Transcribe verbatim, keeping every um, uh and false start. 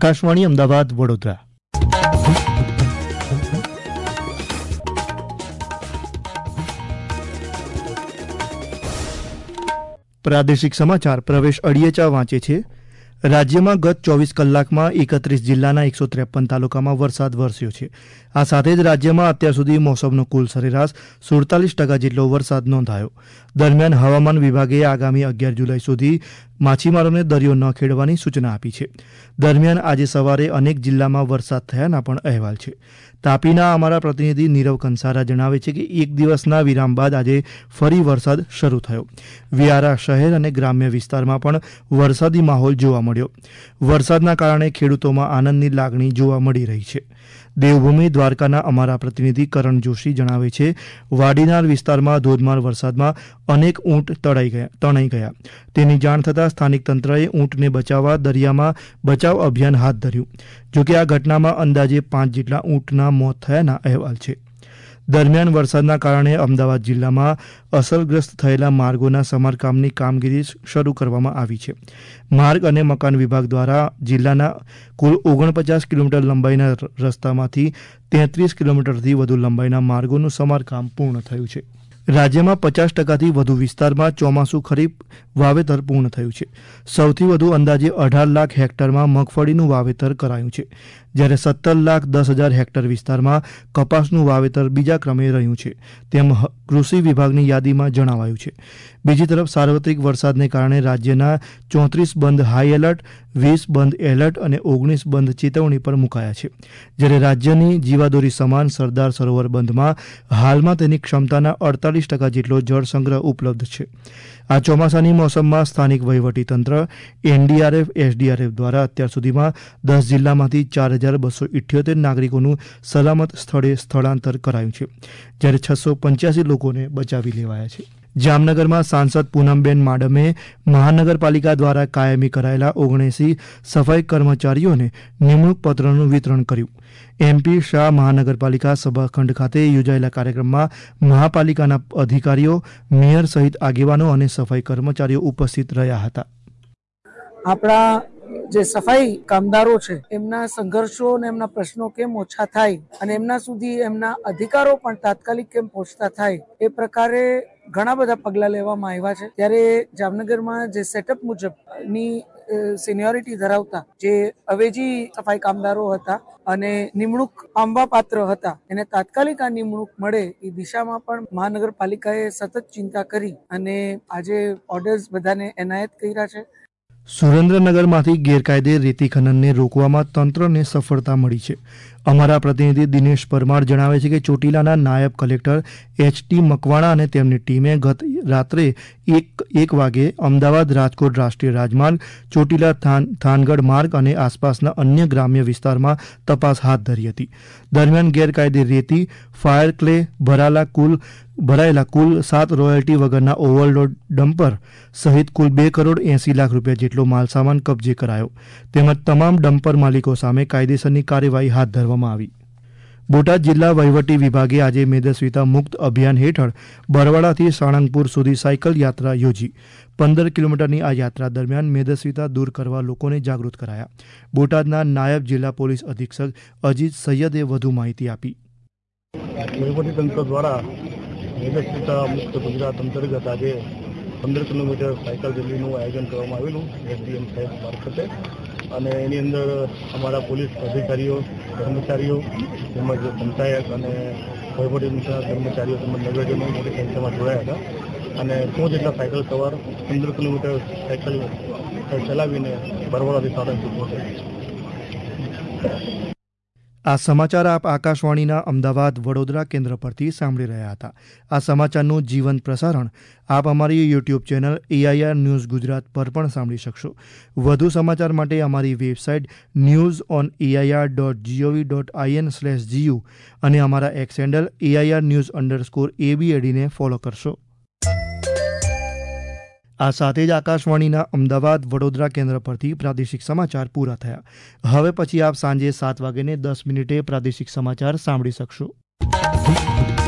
આકાશવાણી અમદાવાદ વડોદરા. પ્રાદેશિક સમાચાર પ્રવેશ અડિયેચા વાંચે છે. રાજ્યમાં ગત ચોવીસ કલાકમાં એકત્રીસ જિલ્લાના એકસો ત્રેપન તાલુકામાં વરસાદ વરસ્યો છે. આ સાથે જ રાજ્યમાં અત્યાર સુધી મોસમનો કુલ સરેરાશ સુડતાલીસ ટકા જેટલો વરસાદ નોંધાયો. દરમિયાન હવામાન વિભાગે આગામી અગિયાર જુલાઈ સુધી માછીમારોને દરિયો ન ખેડવાની સૂચના આપી છે. દરમિયાન આજે સવારે અનેક જિલ્લામાં વરસાદ થયાના પણ અહેવાલ છે. તાપીના અમારા પ્રતિનિધિ નીરવ કંસારા જણાવે છે કે એક દિવસના વિરામ બાદ આજે ફરી વરસાદ શરૂ થયો. વિયારા શહેર અને ગ્રામ્ય વિસ્તારમાં પણ વરસાદી માહોલ જોવા મળ્યો. વરસાદના કારણે ખેડૂતોમાં આનંદની લાગણી જોવા મળી રહી છે. દેવભૂમિ દ્વારકાના અમારા પ્રતિનિધિ કરણ જોશી જણાવે છે, વાડીનાર વિસ્તારમાં ધોધમાર વરસાદમાં અનેક ઊંટ તણાઈ ગયા તણાઈ ગયા તેની જાણ થતાં સ્થાનિક તંત્રએ ઊંટને બચાવવા દરિયામાં બચાવ અભિયાન હાથ ધર્યું. જોકે આ ઘટનામાં અંદાજે પાંચ જેટલા ઊંટના મોત થયાના અહેવાલ છે. દરમિયાન વરસાદના કારણે અમદાવાદ જિલ્લામાં અસરગ્રસ્ત થયેલા માર્ગોના સમારકામની કામગીરી શરૂ કરવામાં આવી છે. માર્ગ અને મકાન વિભાગ દ્વારા જિલ્લાના કુલ ઓગણપચાસ કિલોમીટર લંબાઈના રસ્તામાંથી તેત્રીસ કિલોમીટરથી વધુ લંબાઈના માર્ગોનું સમારકામ પૂર્ણ થયું છે. રાજ્યમાં પચાસ ટકાથી વધુ વિસ્તારમાં ચોમાસું ખરીફ વાવેતર પૂર્ણ થયું છે. સૌથી વધુ અંદાજે અઢાર લાખ હેક્ટરમાં મગફળીનું વાવેતર કરાયું છે, જ્યારે સત્તર લાખ દસ હજાર હેક્ટર વિસ્તારમાં કપાસનું વાવેતર બીજા ક્રમે રહ્યું છે, તેમ કૃષિ વિભાગની યાદીમાં જણાવાયું છે. બીજી તરફ સાર્વત્રિક વરસાદને કારણે રાજ્યના ચોત્રીસ બંધ હાઈ એલર્ટ, વીસ બંધ એલર્ટ અને ઓગણીસ બંધ ચેતવણી પર મુકાયા છે. જ્યારે રાજ્યની જીવાદોરી સમાન સરદાર સરોવર બંધમાં હાલમાં તેની ક્ષમતાના અડતાલીસ ટકા જેટલો જળ સંગ્રહ ઉપલબ્ધ છે. આ ચોમાસાની મોસમમાં સ્થાનિક વહીવટીતંત્ર, એનડીઆરએફ, એસડીઆરએફ દ્વારા અત્યાર સુધીમાં દસ જિલ્લામાંથી ચાર હજાર બસો ઇઠ્યોતેર નાગરિકોનું સલામત સ્થળે સ્થળાંતર કરાયું છે, જ્યારે છસો પંચ્યાસી લોકોને બચાવી લેવાયા છે. જામનગરમાં સાંસદ પૂનમબેન માડમે મહાનગરપાલિકા દ્વારા કાયમી કરાયેલા ઓગણએંસી સફાઈ કર્મચારીઓને નિમણૂક પત્રનું વિતરણ કર્યું. એમપી શાહ મહાનગરપાલિકા સભાખંડ ખાતે યોજાયેલા કાર્યક્રમમાં મહાપાલિકાના અધિકારીઓ, મેયર સહિત આગેવાનો અને સફાઈ કર્મચારીઓ ઉપસ્થિત રહ્યા હતા. આપણા જે સફાઈ કામદારો છે એમના સંઘર્ષો અને એમના પ્રશ્નો કેમ ઓછા થાય અને એમના સુધી એમના અધિકારો પણ તાત્કાલિક કેમ પહોંચતા થાય એ પ્રકારે ઘણા બધા પગલાં લેવામાં આવ્યા છે. ત્યારે જામનગરમાં જે સેટઅપ મુજબની સિનિયોરિટી ધરાવતા જે અવેજી સફાઈ કામદારો હતા અને નિમણૂક પામવા પાત્ર હતા એને તાત્કાલિક આ નિમણૂક મળે એ દિશામાં પણ મહાનગરપાલિકાએ સતત ચિંતા કરી અને આજે ઓર્ડર્સ બધાને એનાયત કર્યા છે. સુરેન્દ્રનગરમાંથી ગેરકાયદે રેતી ખનનને રોકવામાં તંત્રને સફળતા મળી છે. અમારા પ્રતિનિધિ દિનેશ પરમાર જણાવે છે કે ચોટીલાના નાયબ કલેક્ટર એચ ટી મકવાણા અને તેમની ટીમે ગત રાત્રે એક એક વાગે અમદાવાદ રાજકોટ રાષ્ટ્રીય રાજમાર્ગ, ચોટીલા થાન થાનગઢ માર્ગ અને આસપાસના અન્ય ગ્રામ્ય વિસ્તારમાં તપાસ હાથ ધરી હતી. દરમિયાન ગેરકાયદે રેતી, ફાયર ક્લે ભરાલા કુલ ભરાયેલા કુલ સાત રોયલ્ટી વગરના ઓવરલોડ ડમ્પર સહિત કુલ બે કરોડ એંસી લાખ રૂપિયા જેટલો માલસામાન કબજે કરાયો, તેમજ તમામ ડમ્પર માલિકો સામે કાયદેસરની કાર્યવાહી હાથ ધરવામાં આવી. બોટાદ જિલ્લા વહીવટી વિભાગે આજે મેદસ્વીતા મુક્ત અભિયાન હેઠળ બરવાડાથી સાળંગપુર સુધી સાયકલ યાત્રા યોજી. પંદર કિલોમીટરની આ યાત્રા દરમિયાન મેદસ્વીતા દૂર કરવા લોકોને જાગૃત કરાયા. બોટાદના નાયબ જિલ્લા પોલીસ અધિક્ષક અજીત સૈયદે વધુ માહિતી આપી. વહીવટીતંત્ર દ્વારા મેદસ્વીતા મુક્ત ગુજરાત અંતર્ગત આજે પંદર કિલોમીટર સાયકલ રેલીનું આયોજન કરવામાં આવેલું એસડીએમ સાહેબ મારફતે, અને એની અંદર અમારા પોલીસ અધિકારીઓ, કર્મચારીઓ તેમજ પંચાયત અને વહીવટીતંત્રના કર્મચારીઓ તેમજ નગરજનો મોટી સંખ્યામાં જોડાયા હતા અને સો જેટલા સાયકલ સવાર પંદર કિલોમીટર સાયકલ ચલાવીને બરવાડાથી સાળંગપુર પહોંચ્યા. આ સમાચાર આપ આકાશવાણીના અમદાવાદ વડોદરા કેન્દ્ર પરથી સાંભળી રહ્યા હતા. આ સમાચારનું જીવંત પ્રસારણ આપ અમારી YouTube channel AIR news Gujarat પર પણ સાંભળી શકશો. વધુ સમાચાર માટે અમારી website news on AIR dot gov dot in slash gu અને અમારા X handle AIR news underscore એબીએડીને ફોલો કરશો. આ સાથે જ આકાશવાણીના અમદાવાદ વડોદરા કેન્દ્ર પરથી પ્રાદેશિક સમાચાર પૂરા થયા. હવે પછી આપ સાંજે સાત વાગ્યે દસ મિનિટે પ્રાદેશિક સમાચાર સાંભળી શકશો.